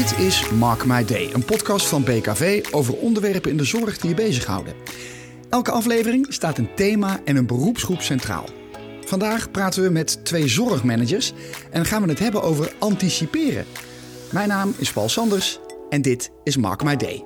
Dit is Mark My Day, een podcast van BKV over onderwerpen in de zorg die je bezighouden. Elke aflevering staat een thema en een beroepsgroep centraal. Vandaag praten we met 2 zorgmanagers en gaan we het hebben over anticiperen. Mijn naam is Paul Sanders en dit is Mark My Day.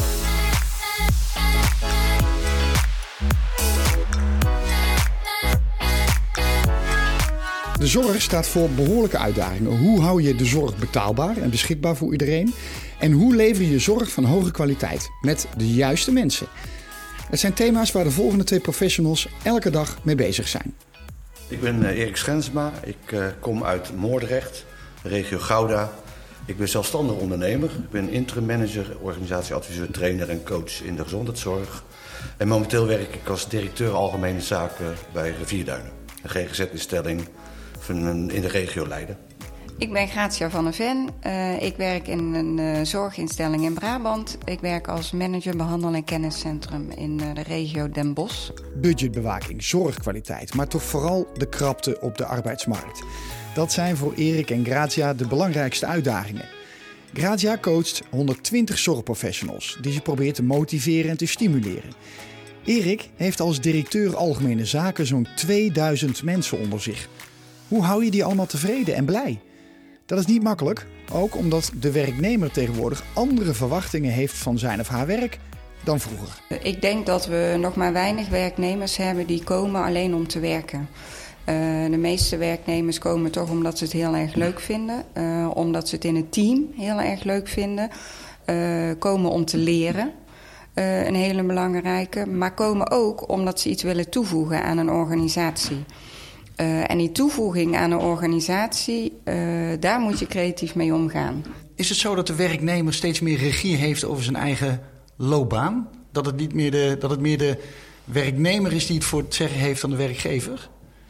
De zorg staat voor behoorlijke uitdagingen. Hoe hou je de zorg betaalbaar en beschikbaar voor iedereen? En hoe lever je zorg van hoge kwaliteit met de juiste mensen? Het zijn thema's waar de volgende 2 professionals elke dag mee bezig zijn. Ik ben Erik Schensma. Ik kom uit Moordrecht, regio Gouda. Ik ben zelfstandig ondernemer. Ik ben interim manager, organisatieadviseur, trainer en coach in de gezondheidszorg. En momenteel werk ik als directeur algemene zaken bij Rivierduinen. Een GGZ-instelling in de regio Leiden. Ik ben Gratia van der Ven. Ik werk in een zorginstelling in Brabant. Ik werk als manager behandel- en kenniscentrum in de regio Den Bosch. Budgetbewaking, zorgkwaliteit, maar toch vooral de krapte op de arbeidsmarkt. Dat zijn voor Erik en Gratia de belangrijkste uitdagingen. Gratia coacht 120 zorgprofessionals die ze probeert te motiveren en te stimuleren. Erik heeft als directeur algemene zaken zo'n 2000 mensen onder zich. Hoe hou je die allemaal tevreden en blij? Dat is niet makkelijk, ook omdat de werknemer tegenwoordig andere verwachtingen heeft van zijn of haar werk dan vroeger. Ik denk dat we nog maar weinig werknemers hebben die komen alleen om te werken. De meeste werknemers komen toch omdat ze het heel erg leuk vinden. Omdat ze het in het team heel erg leuk vinden. Komen om te leren. Een hele belangrijke. Maar komen ook omdat ze iets willen toevoegen aan een organisatie. En die toevoeging aan een organisatie, daar moet je creatief mee omgaan. Is het zo dat de werknemer steeds meer regie heeft over zijn eigen loopbaan? Dat het meer de werknemer is die het voor het zeggen heeft dan de werkgever?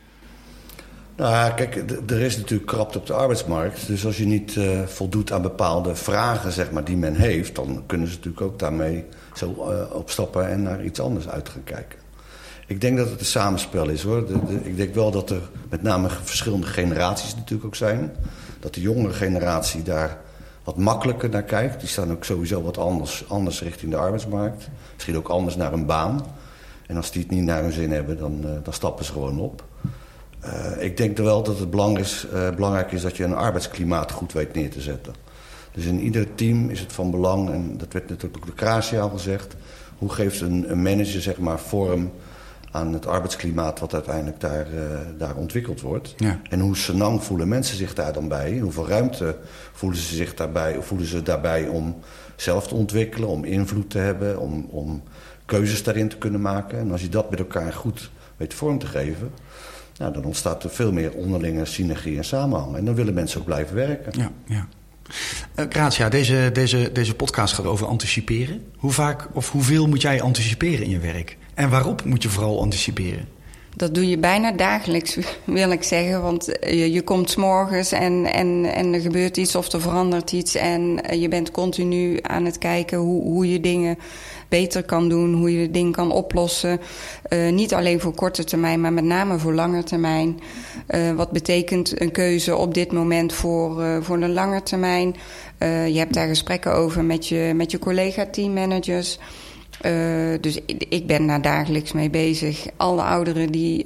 Nou, kijk, er is natuurlijk krapte op de arbeidsmarkt. Dus als je niet voldoet aan bepaalde vragen, zeg maar, die men heeft, dan kunnen ze natuurlijk ook daarmee zo opstappen en naar iets anders uit gaan kijken. Ik denk dat het een samenspel is, hoor. Ik denk wel dat er met name verschillende generaties natuurlijk ook zijn. Dat de jongere generatie daar wat makkelijker naar kijkt. Die staan ook sowieso wat anders richting de arbeidsmarkt. Misschien ook anders naar een baan. En als die het niet naar hun zin hebben, dan stappen ze gewoon op. Ik denk wel dat het belangrijk is dat je een arbeidsklimaat goed weet neer te zetten. Dus in ieder team is het van belang, en dat werd natuurlijk ook door Gratia al gezegd, hoe geeft een manager, zeg maar, vorm aan het arbeidsklima wat uiteindelijk daar ontwikkeld wordt. Ja. En hoe senang voelen mensen zich daar dan bij? Hoeveel ruimte voelen ze zich daarbij? Of voelen ze daarbij om zelf te ontwikkelen, om invloed te hebben, om keuzes daarin te kunnen maken? En als je dat met elkaar goed weet vorm te geven, nou, dan ontstaat er veel meer onderlinge synergie en samenhang. En dan willen mensen ook blijven werken. Ja, ja. Gratia, deze podcast gaat over anticiperen. Hoe vaak of hoeveel moet jij anticiperen in je werk? En waarop moet je vooral anticiperen? Dat doe je bijna dagelijks, wil ik zeggen. Want je komt 's morgens en er gebeurt iets of er verandert iets. En je bent continu aan het kijken hoe je dingen beter kan doen. Hoe je de dingen kan oplossen. Niet alleen voor korte termijn, maar met name voor lange termijn. Wat betekent een keuze op dit moment voor de lange termijn? Je hebt daar gesprekken over met je collega-teammanagers. Dus ik ben daar dagelijks mee bezig. Alle ouderen die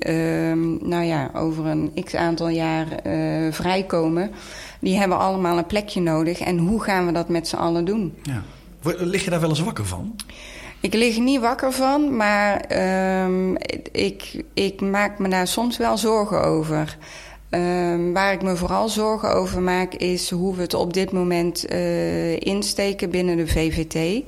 over een x-aantal jaar vrijkomen, die hebben allemaal een plekje nodig. En hoe gaan we dat met z'n allen doen? Ja. Lig je daar wel eens wakker van? Ik lig er niet wakker van, maar ik maak me daar soms wel zorgen over. Waar ik me vooral zorgen over maak is hoe we het op dit moment insteken binnen de VVT.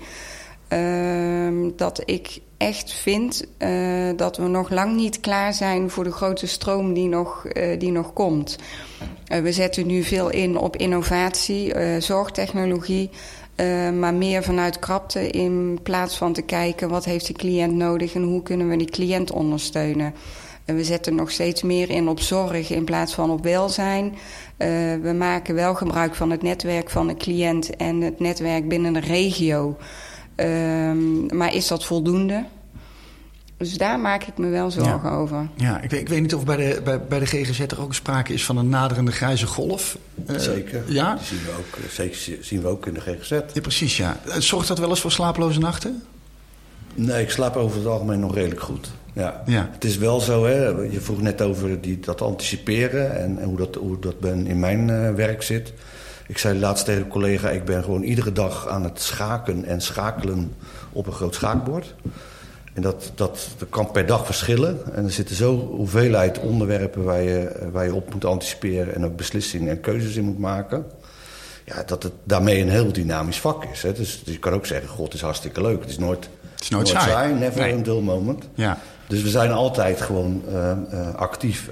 Dat ik echt vind dat we nog lang niet klaar zijn voor de grote stroom die nog komt. We zetten nu veel in op innovatie, zorgtechnologie, maar meer vanuit krapte in plaats van te kijken wat heeft de cliënt nodig en hoe kunnen we die cliënt ondersteunen. We zetten nog steeds meer in op zorg in plaats van op welzijn. We maken wel gebruik van het netwerk van de cliënt en het netwerk binnen de regio. Maar is dat voldoende? Dus daar maak ik me wel zorgen over. Ja, ik weet niet of bij de GGZ er ook sprake is van een naderende grijze golf. Zeker, ja? Die zien we ook in de GGZ. Ja, precies, ja. Zorgt dat wel eens voor slapeloze nachten? Nee, ik slaap over het algemeen nog redelijk goed. Ja. Het is wel zo, hè, je vroeg net over dat anticiperen en hoe dat in mijn werk zit. Ik zei laatst tegen een collega, ik ben gewoon iedere dag aan het schaken en schakelen op een groot schaakbord. En dat kan per dag verschillen. En er zitten zo hoeveelheid onderwerpen waar je op moet anticiperen en ook beslissingen en keuzes in moet maken. Ja, dat het daarmee een heel dynamisch vak is. Hè. Dus je kan ook zeggen, god, het is hartstikke leuk. Het is nooit saai, never a dull moment. Ja. Dus we zijn altijd gewoon actief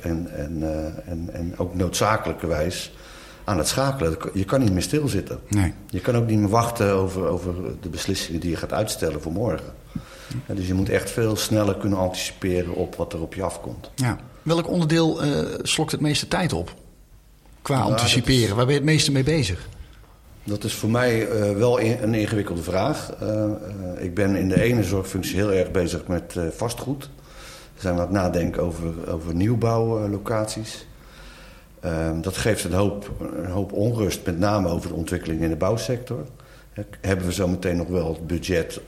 en ook noodzakelijkerwijs aan het schakelen. Je kan niet meer stilzitten. Nee. Je kan ook niet meer wachten over de beslissingen die je gaat uitstellen voor morgen. Ja, dus je moet echt veel sneller kunnen anticiperen op wat er op je afkomt. Ja. Welk onderdeel slokt het meeste tijd op? Qua anticiperen, waar ben je het meeste mee bezig? Dat is voor mij wel een ingewikkelde vraag. Ik ben in de ene zorgfunctie heel erg bezig met vastgoed. We zijn aan het nadenken over nieuwbouwlocaties. Dat geeft een hoop onrust, met name over de ontwikkeling in de bouwsector. Hebben we zo meteen nog wel het budget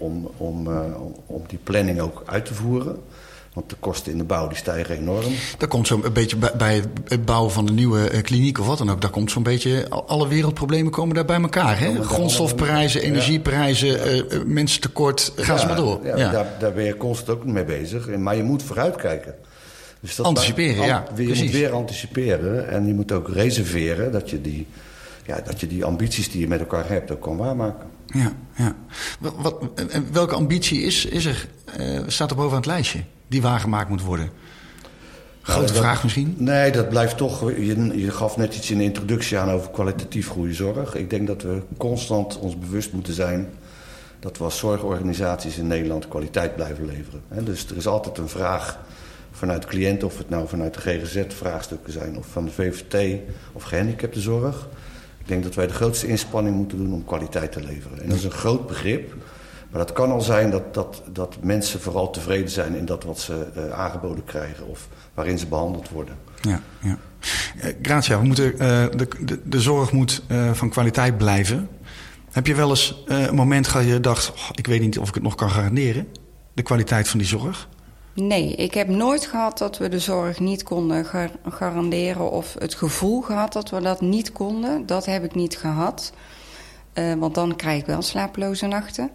om die planning ook uit te voeren? Want de kosten in de bouw die stijgen enorm. Daar komt zo'n beetje bij het bouwen van een nieuwe kliniek of wat dan ook. Daar komt zo'n beetje, alle wereldproblemen komen daar bij elkaar. Hè? Grondstofprijzen, energieprijzen, mensentekort, gaan ze maar door. Ja. Daar ben je constant ook mee bezig. Maar je moet vooruitkijken. Dus dat anticiperen, je moet weer anticiperen en je moet ook reserveren dat je die ambities die je met elkaar hebt ook kan waarmaken. Ja. Welke ambitie is er? Staat er bovenaan het lijstje die waargemaakt moet worden? Grote vraag misschien? Nee, dat blijft toch. Je gaf net iets in de introductie aan over kwalitatief goede zorg. Ik denk dat we constant ons bewust moeten zijn dat we als zorgorganisaties in Nederland kwaliteit blijven leveren. Dus er is altijd een vraag vanuit de cliënt, of het nou vanuit de GGZ-vraagstukken zijn of van de VVT of gehandicaptenzorg. Ik denk dat wij de grootste inspanning moeten doen om kwaliteit te leveren. En dat is een groot begrip. Maar dat kan al zijn dat mensen vooral tevreden zijn in dat wat ze aangeboden krijgen of waarin ze behandeld worden. Ja. Gratia, we moeten, de zorg moet van kwaliteit blijven. Heb je wel eens een moment gehad dat je dacht, ik weet niet of ik het nog kan garanderen, de kwaliteit van die zorg? Nee, ik heb nooit gehad dat we de zorg niet konden garanderen of het gevoel gehad dat we dat niet konden. Dat heb ik niet gehad, want dan krijg ik wel slapeloze nachten.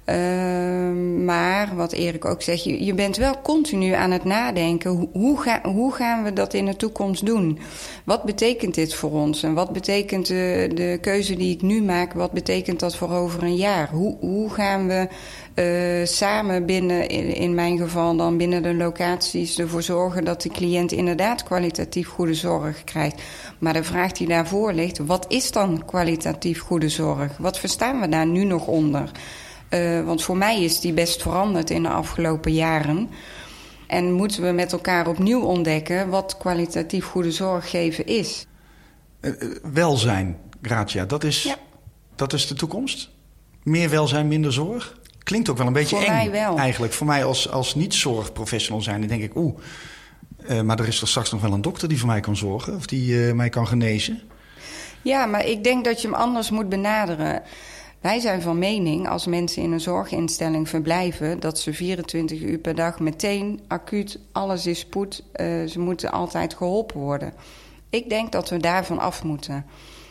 Maar wat Erik ook zegt, je bent wel continu aan het nadenken. Hoe gaan we dat in de toekomst doen? Wat betekent dit voor ons? En wat betekent de keuze die ik nu maak? Wat betekent dat voor over een jaar? Hoe gaan we samen binnen, in mijn geval dan binnen de locaties, ervoor zorgen dat de cliënt inderdaad kwalitatief goede zorg krijgt? Maar de vraag die daarvoor ligt, wat is dan kwalitatief goede zorg? Wat verstaan we daar nu nog onder? Want voor mij is die best veranderd in de afgelopen jaren. En moeten we met elkaar opnieuw ontdekken wat kwalitatief goede zorg geven is. Welzijn, Gratia, dat is de toekomst? Meer welzijn, minder zorg? Klinkt ook wel een beetje eng. Voor mij wel. Eigenlijk. Voor mij als niet-zorgprofessional zijn, dan denk ik, maar er is toch straks nog wel een dokter die voor mij kan zorgen? Of die mij kan genezen? Ja, maar ik denk dat je hem anders moet benaderen. Wij zijn van mening, als mensen in een zorginstelling verblijven, dat ze 24 uur per dag meteen acuut, alles is spoed, ze moeten altijd geholpen worden. Ik denk dat we daarvan af moeten.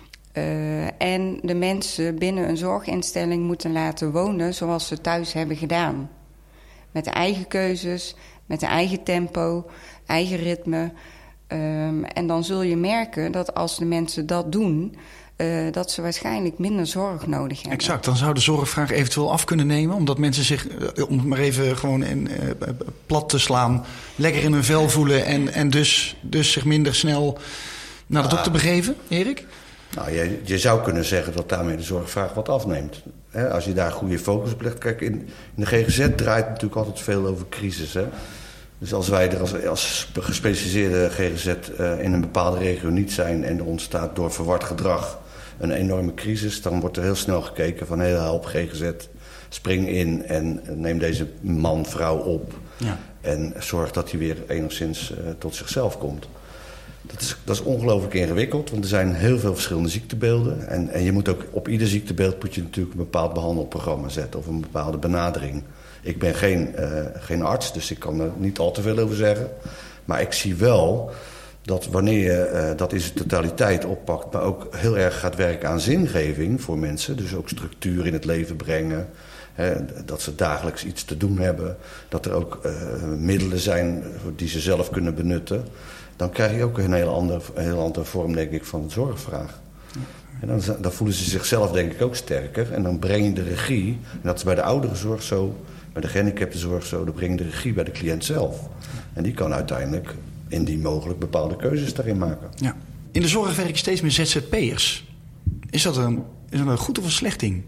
En de mensen binnen een zorginstelling moeten laten wonen zoals ze thuis hebben gedaan. Met de eigen keuzes, met de eigen tempo, eigen ritme. En dan zul je merken dat als de mensen dat doen, dat ze waarschijnlijk minder zorg nodig hebben. Exact, dan zou de zorgvraag eventueel af kunnen nemen, omdat mensen zich, om het maar even gewoon plat te slaan, lekker in hun vel voelen en dus zich minder snel naar de dokter begeven, Erik? Nou, je zou kunnen zeggen dat daarmee de zorgvraag wat afneemt. Als je daar goede focus op legt. Kijk, in de GGZ draait natuurlijk altijd veel over crisis. Hè? Dus als wij er als gespecialiseerde GGZ in een bepaalde regio niet zijn en er ontstaat door verward gedrag een enorme crisis, dan wordt er heel snel gekeken van help GGZ, spring in en neem deze man, vrouw op. Ja. En zorg dat hij weer enigszins tot zichzelf komt. Dat is ongelooflijk ingewikkeld, want er zijn heel veel verschillende ziektebeelden. En je moet ook op ieder ziektebeeld moet je natuurlijk een bepaald behandelprogramma zetten of een bepaalde benadering. Ik ben geen arts, dus ik kan er niet al te veel over zeggen. Maar ik zie wel dat wanneer je dat in zijn totaliteit oppakt, maar ook heel erg gaat werken aan zingeving voor mensen, dus ook structuur in het leven brengen, dat ze dagelijks iets te doen hebben, dat er ook middelen zijn die ze zelf kunnen benutten, dan krijg je ook een heel andere vorm, denk ik, van de zorgvraag. En dan voelen ze zichzelf, denk ik, ook sterker. En dan breng je de regie, en dat is bij de ouderenzorg zo, bij de gehandicaptenzorg zo, dan breng je de regie bij de cliënt zelf. En die kan uiteindelijk, indien mogelijk, bepaalde keuzes daarin maken. Ja. In de zorg werken steeds meer ZZP'ers. Is dat een goed of een slecht ding?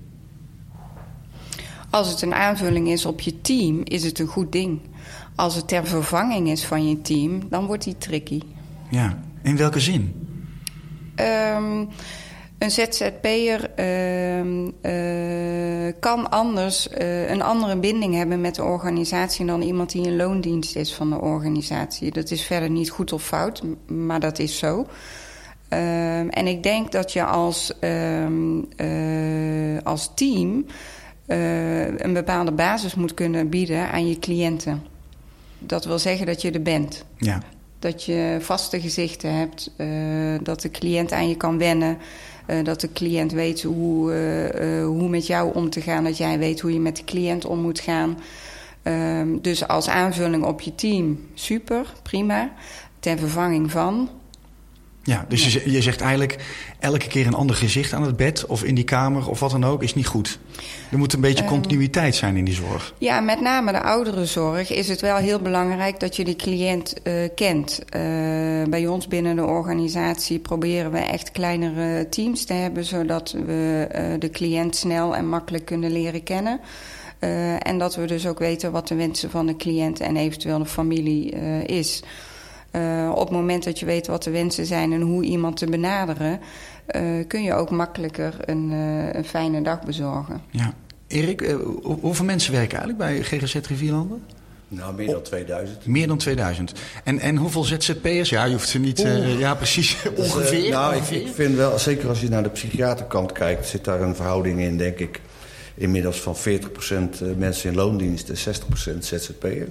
Als het een aanvulling is op je team, is het een goed ding. Als het ter vervanging is van je team, dan wordt die tricky. Ja, in welke zin? Een ZZP'er kan anders een andere binding hebben met de organisatie dan iemand die in loondienst is van de organisatie. Dat is verder niet goed of fout, maar dat is zo. En ik denk dat je als team een bepaalde basis moet kunnen bieden aan je cliënten. Dat wil zeggen dat je er bent. Ja. Dat je vaste gezichten hebt, dat de cliënt aan je kan wennen, dat de cliënt weet hoe met jou om te gaan, dat jij weet hoe je met de cliënt om moet gaan. Dus als aanvulling op je team, super, prima. Ter vervanging van. Ja, dus je zegt eigenlijk elke keer een ander gezicht aan het bed of in die kamer of wat dan ook is niet goed. Er moet een beetje continuïteit zijn in die zorg. Ja, met name de ouderenzorg is het wel heel belangrijk dat je de cliënt kent. Bij ons binnen de organisatie proberen we echt kleinere teams te hebben, zodat we de cliënt snel en makkelijk kunnen leren kennen. En dat we dus ook weten wat de wensen van de cliënt en eventueel de familie is. Op het moment dat je weet wat de wensen zijn en hoe iemand te benaderen, kun je ook makkelijker een fijne dag bezorgen. Ja. Erik, hoeveel mensen werken eigenlijk bij GGZ Rivierlanden? Nou, meer dan 2000. Meer dan 2000. En hoeveel ZZP'ers? Ja, je hoeft ze niet... ja, precies. Ongeveer. Ik vind wel, zeker als je naar de psychiaterkant kijkt, zit daar een verhouding in, denk ik, inmiddels van 40% mensen in loondienst en 60% ZZP'er.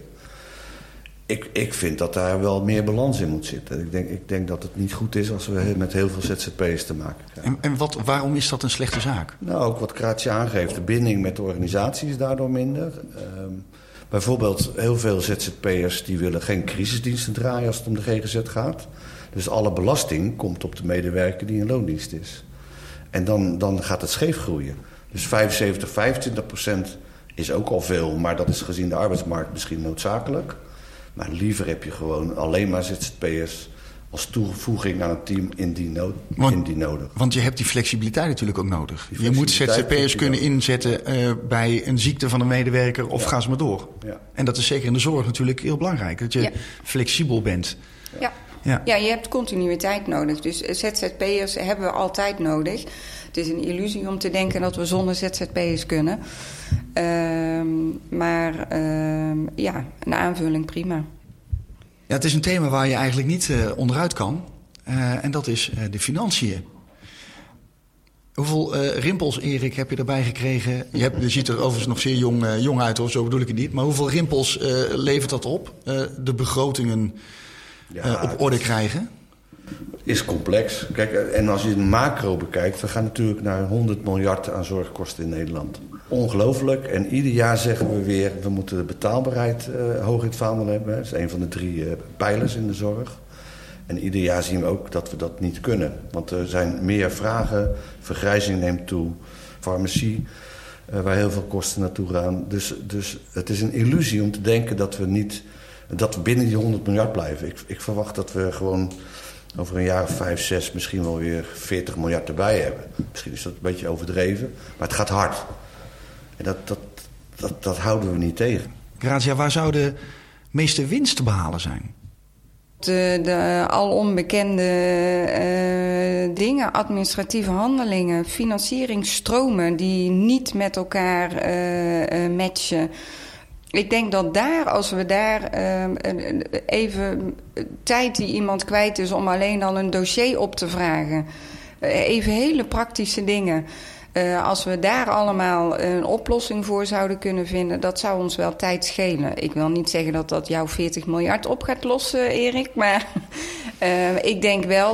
Ik vind dat daar wel meer balans in moet zitten. Ik denk dat het niet goed is als we met heel veel ZZP'ers te maken krijgen. En waarom is dat een slechte zaak? Nou, ook wat Kraatje aangeeft. De binding met de organisatie is daardoor minder. Bijvoorbeeld heel veel ZZP'ers die willen geen crisisdiensten draaien als het om de GGZ gaat. Dus alle belasting komt op de medewerker die in loondienst is. En dan gaat het scheef groeien. Dus 25% is ook al veel, maar dat is gezien de arbeidsmarkt misschien noodzakelijk. Maar liever heb je gewoon alleen maar ZZP'ers als toevoeging aan het team indien nodig. Want je hebt die flexibiliteit natuurlijk ook nodig. Je moet ZZP'ers kunnen inzetten bij een ziekte van een medewerker of ga ze maar door. Ja. En dat is zeker in de zorg natuurlijk heel belangrijk. Dat je flexibel bent. Ja, je hebt continuïteit nodig. Dus ZZP'ers hebben we altijd nodig. Het is een illusie om te denken dat we zonder ZZP'ers kunnen. Maar een aanvulling prima. Ja, het is een thema waar je eigenlijk niet onderuit kan. En dat is de financiën. Hoeveel rimpels, Erik, heb je erbij gekregen? Je ziet er overigens nog zeer jong uit, hoor, zo bedoel ik het niet. Maar hoeveel rimpels levert dat op? De begrotingen op orde krijgen? Is complex. Kijk, en als je het macro bekijkt, we gaan natuurlijk naar 100 miljard aan zorgkosten in Nederland. Ongelooflijk. En ieder jaar zeggen we weer, we moeten de betaalbaarheid hoog in het vaandel hebben. Dat is een van de 3 pijlers in de zorg. En ieder jaar zien we ook dat we dat niet kunnen. Want er zijn meer vragen, vergrijzing neemt toe, farmacie, waar heel veel kosten naartoe gaan. Dus het is een illusie om te denken dat we binnen die 100 miljard blijven. Ik verwacht dat we gewoon over een jaar of 5, 6 misschien wel weer 40 miljard erbij hebben. Misschien is dat een beetje overdreven, maar het gaat hard. En dat houden we niet tegen. Grazia, waar zou de meeste winst te behalen zijn? De al onbekende dingen, administratieve handelingen, financieringsstromen die niet met elkaar matchen. Ik denk dat als we daar even tijd die iemand kwijt is om alleen al een dossier op te vragen, even hele praktische dingen. Als we daar allemaal een oplossing voor zouden kunnen vinden, dat zou ons wel tijd schelen. Ik wil niet zeggen dat dat jouw 40 miljard op gaat lossen, Erik. Maar ik denk wel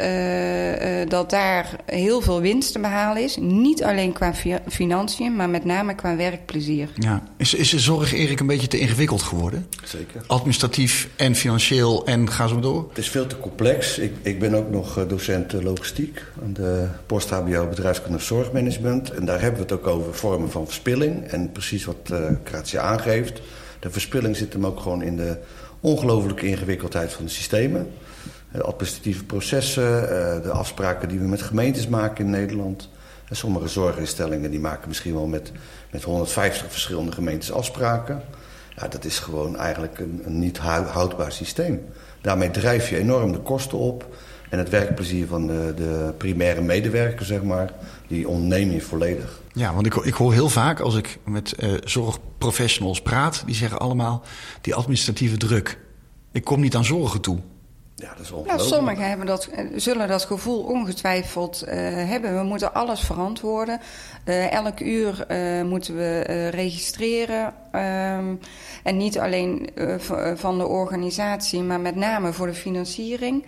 dat daar heel veel winst te behalen is. Niet alleen qua financiën, maar met name qua werkplezier. Ja. Is de zorg, Erik, een beetje te ingewikkeld geworden? Zeker. Administratief en financieel en ga zo maar door? Het is veel te complex. Ik ben ook nog docent logistiek aan de post-HBO bedrijfskundig zorgmanagement. En daar hebben we het ook over vormen van verspilling. En precies wat Gratia aangeeft. De verspilling zit hem ook gewoon in de ongelooflijke ingewikkeldheid van de systemen. De administratieve processen, de afspraken die we met gemeentes maken in Nederland. En sommige zorginstellingen die maken misschien wel met 150 verschillende gemeentes afspraken. Ja, dat is gewoon eigenlijk een niet houdbaar systeem. Daarmee drijf je enorm de kosten op. En het werkplezier van de primaire medewerker, zeg maar, die ontneem je volledig. Ja, want ik hoor heel vaak als ik met zorgprofessionals praat, die zeggen allemaal die administratieve druk. Ik kom niet aan zorgen toe. Ja, dat is ongelooflijk. Sommigen zullen dat gevoel ongetwijfeld hebben. We moeten alles verantwoorden. Elk uur moeten we registreren. En niet alleen van de organisatie, maar met name voor de financiering.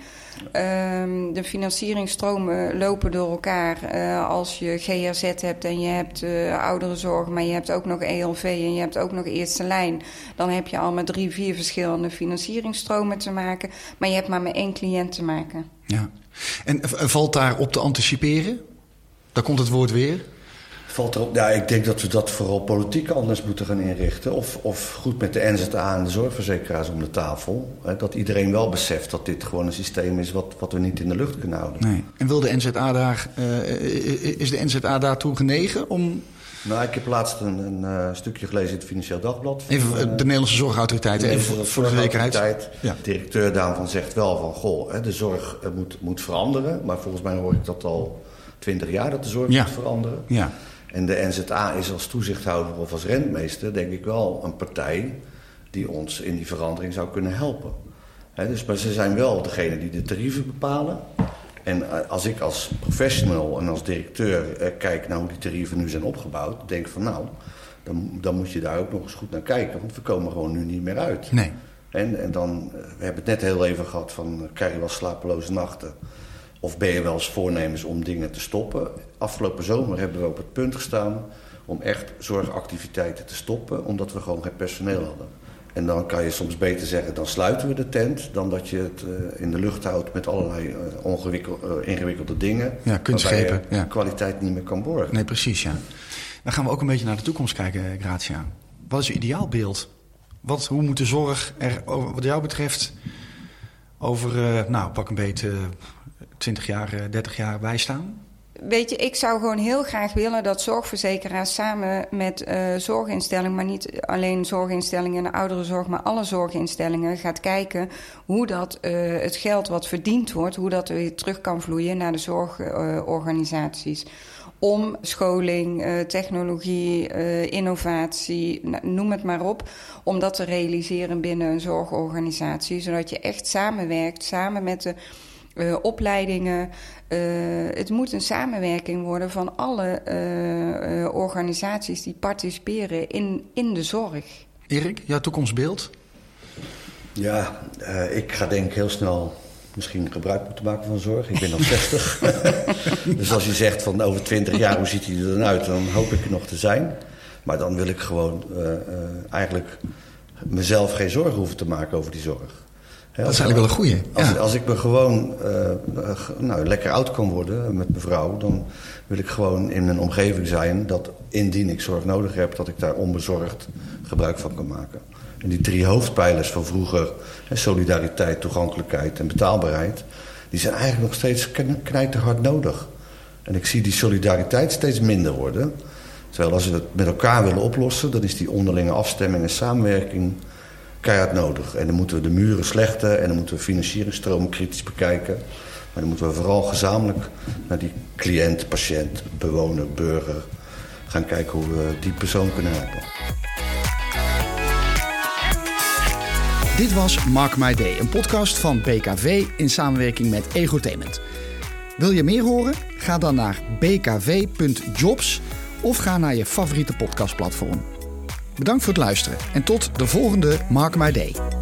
De financieringsstromen lopen door elkaar. Als je GRZ hebt en je hebt ouderenzorg, maar je hebt ook nog ELV en je hebt ook nog eerste lijn. Dan heb je al met 3-4 verschillende financieringsstromen te maken. Maar je hebt maar met 1 cliënt te maken. Ja. En valt daar op te anticiperen? Daar komt het woord weer. Valt erop, ja, ik denk dat we dat vooral politiek anders moeten gaan inrichten. Of goed met de NZA en de zorgverzekeraars om de tafel. Dat iedereen wel beseft dat dit gewoon een systeem is wat we niet in de lucht kunnen houden. Nee. En wil de NZA is de NZA daartoe genegen om... Nou, ik heb laatst een stukje gelezen in het Financieel Dagblad. Even de Nederlandse Zorgautoriteit, even voor de zekerheid. Ja. De directeur daarvan zegt wel van, goh, de zorg moet veranderen. Maar volgens mij hoor ik dat al 20 jaar dat de zorg moet veranderen. Ja. En de NZA is als toezichthouder of als rentmeester, denk ik wel, een partij die ons in die verandering zou kunnen helpen. Maar ze zijn wel degene die de tarieven bepalen. En als ik als professional en als directeur kijk naar hoe die tarieven nu zijn opgebouwd, denk ik van nou, dan moet je daar ook nog eens goed naar kijken. Want we komen gewoon nu niet meer uit. Nee. En dan, we hebben het net heel even gehad van, krijg je wel slapeloze nachten? Of ben je wel eens voornemens om dingen te stoppen? Afgelopen zomer hebben we op het punt gestaan om echt zorgactiviteiten te stoppen, omdat we gewoon geen personeel hadden. En dan kan je soms beter zeggen, dan sluiten we de tent, dan dat je het in de lucht houdt met allerlei ingewikkelde dingen. Ja, kunstgrepen. Waarbij je kwaliteit niet meer kan borgen. Nee, precies, ja. Dan gaan we ook een beetje naar de toekomst kijken, Gratia. Wat is je ideaalbeeld? Hoe moet de zorg er, wat jou betreft, over, pak een beetje 20 jaar, 30 jaar bijstaan? Weet je, ik zou gewoon heel graag willen dat zorgverzekeraars samen met zorginstellingen, maar niet alleen zorginstellingen en ouderenzorg, maar alle zorginstellingen gaat kijken hoe dat het geld wat verdiend wordt, hoe dat weer terug kan vloeien naar de zorgorganisaties. Om scholing, technologie, innovatie, noem het maar op, om dat te realiseren binnen een zorgorganisatie, zodat je echt samenwerkt, samen met de opleidingen. Het moet een samenwerking worden van alle organisaties die participeren in de zorg. Erik, jouw toekomstbeeld? Ja, ik ga denk ik heel snel misschien gebruik moeten maken van zorg. Ik ben al 60. Dus als je zegt van over 20 jaar, hoe ziet hij er dan uit? Dan hoop ik er nog te zijn. Maar dan wil ik gewoon eigenlijk mezelf geen zorgen hoeven te maken over die zorg. Dat is eigenlijk wel een goeie. Als ik me gewoon lekker oud kan worden met mijn vrouw, dan wil ik gewoon in een omgeving zijn dat indien ik zorg nodig heb, dat ik daar onbezorgd gebruik van kan maken. En die 3 hoofdpijlers van vroeger, solidariteit, toegankelijkheid en betaalbaarheid, die zijn eigenlijk nog steeds knijterhard nodig. En ik zie die solidariteit steeds minder worden. Terwijl als we het met elkaar willen oplossen, dan is die onderlinge afstemming en samenwerking keihard nodig. En dan moeten we de muren slechten en dan moeten we financieringsstromen kritisch bekijken. Maar dan moeten we vooral gezamenlijk naar die cliënt, patiënt, bewoner, burger gaan kijken hoe we die persoon kunnen helpen. Dit was Mark My Day, een podcast van BKV in samenwerking met Egotainment. Wil je meer horen? Ga dan naar bkv.jobs of ga naar je favoriete podcastplatform. Bedankt voor het luisteren en tot de volgende Mark My Day.